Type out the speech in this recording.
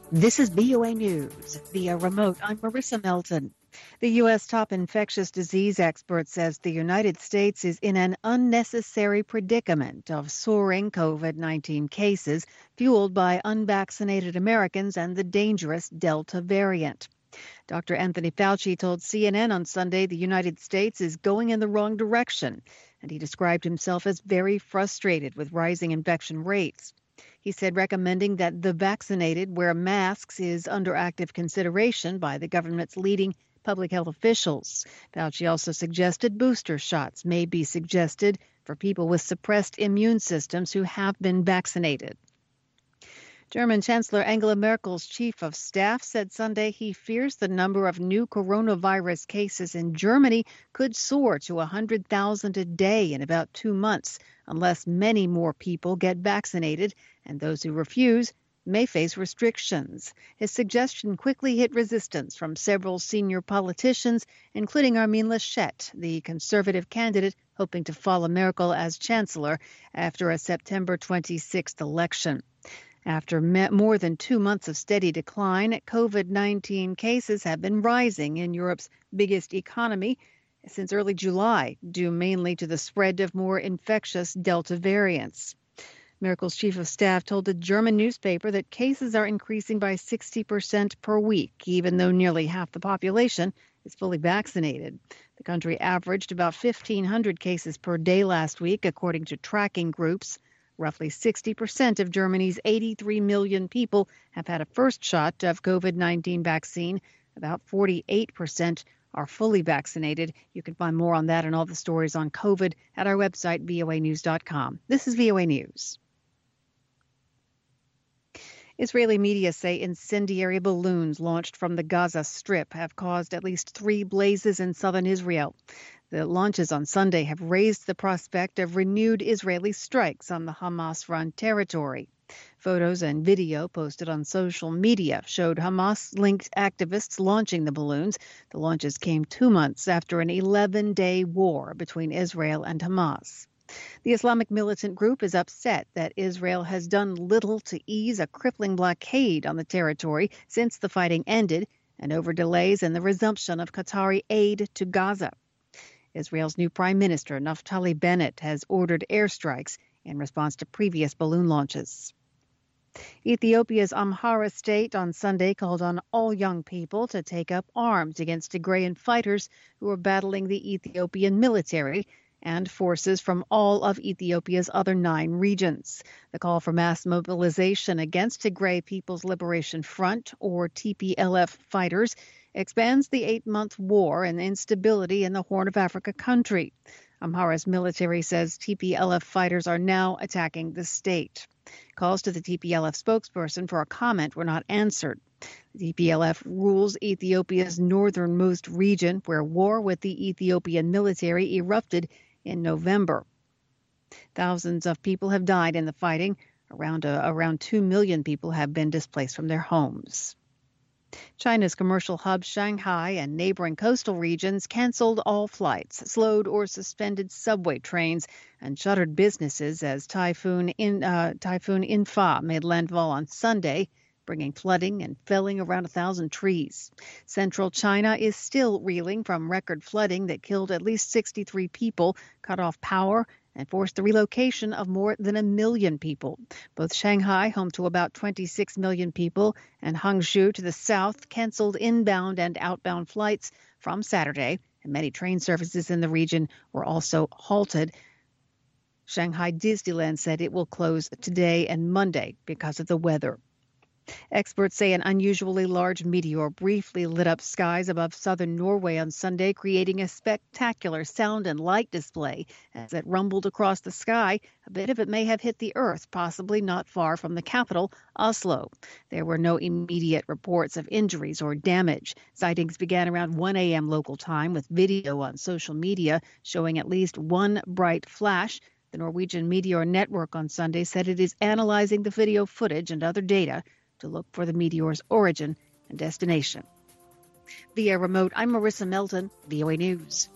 This is VOA News. Via remote, I'm Marissa Melton. The U.S. top infectious disease expert says the United States is in an unnecessary predicament of soaring COVID-19 cases fueled by unvaccinated Americans and the dangerous Delta variant. Dr. Anthony Fauci told CNN on Sunday the United States is going in the wrong direction, and he described himself as very frustrated with rising infection rates. He said recommending that the vaccinated wear masks is under active consideration by the government's leading public health officials. Fauci also suggested booster shots may be suggested for people with suppressed immune systems who have been vaccinated. German Chancellor Angela Merkel's chief of staff said Sunday he fears the number of new coronavirus cases in Germany could soar to 100,000 a day in about 2 months unless many more people get vaccinated, and those who refuse may face restrictions. His suggestion quickly hit resistance from several senior politicians, including Armin Laschet, the conservative candidate hoping to follow Merkel as chancellor after a September 26th election. After more than 2 months of steady decline, COVID-19 cases have been rising in Europe's biggest economy since early July, due mainly to the spread of more infectious Delta variants. Merkel's chief of staff told a German newspaper that cases are increasing by 60% per week, even though nearly half the population is fully vaccinated. The country averaged about 1,500 cases per day last week, according to tracking groups. Roughly 60% of Germany's 83 million people have had a first shot of COVID-19 vaccine. About 48% are fully vaccinated. You can find more on that and all the stories on COVID at our website, voanews.com. This is VOA News. Israeli media say incendiary balloons launched from the Gaza Strip have caused at least 3 blazes in southern Israel. The launches on Sunday have raised the prospect of renewed Israeli strikes on the Hamas-run territory. Photos and video posted on social media showed Hamas-linked activists launching the balloons. The launches came 2 months after an 11-day war between Israel and Hamas. The Islamic militant group is upset that Israel has done little to ease a crippling blockade on the territory since the fighting ended and over delays in the resumption of Qatari aid to Gaza. Israel's new Prime Minister, Naftali Bennett, has ordered airstrikes in response to previous balloon launches. Ethiopia's Amhara state on Sunday called on all young people to take up arms against Tigrayan fighters who are battling the Ethiopian military and forces from all of Ethiopia's other 9 regions. The call for mass mobilization against Tigray People's Liberation Front, or TPLF, fighters expands the 8-month war and instability in the Horn of Africa country. Amhara's military says TPLF fighters are now attacking the state. Calls to the TPLF spokesperson for a comment were not answered. The TPLF rules Ethiopia's northernmost region, where war with the Ethiopian military erupted in November. Thousands of people have died in the fighting. Around 2 million people have been displaced from their homes. China's commercial hub Shanghai and neighboring coastal regions canceled all flights, slowed or suspended subway trains, and shuttered businesses as Typhoon Infa made landfall on Sunday, bringing flooding and felling around 1,000 trees. Central China is still reeling from record flooding that killed at least 63 people, cut off power, and forced the relocation of more than 1 million people. Both Shanghai, home to about 26 million people, and Hangzhou to the south canceled inbound and outbound flights from Saturday, and many train services in the region were also halted. Shanghai Disneyland said it will close today and Monday because of the weather. Experts say an unusually large meteor briefly lit up skies above southern Norway on Sunday, creating a spectacular sound and light display. As it rumbled across the sky, a bit of it may have hit the earth, possibly not far from the capital, Oslo. There were no immediate reports of injuries or damage. Sightings began around 1 a.m. local time, with video on social media showing at least one bright flash. The Norwegian Meteor Network on Sunday said it is analyzing the video footage and other data to look for the meteor's origin and destination. Via remote, I'm Marissa Melton, VOA News.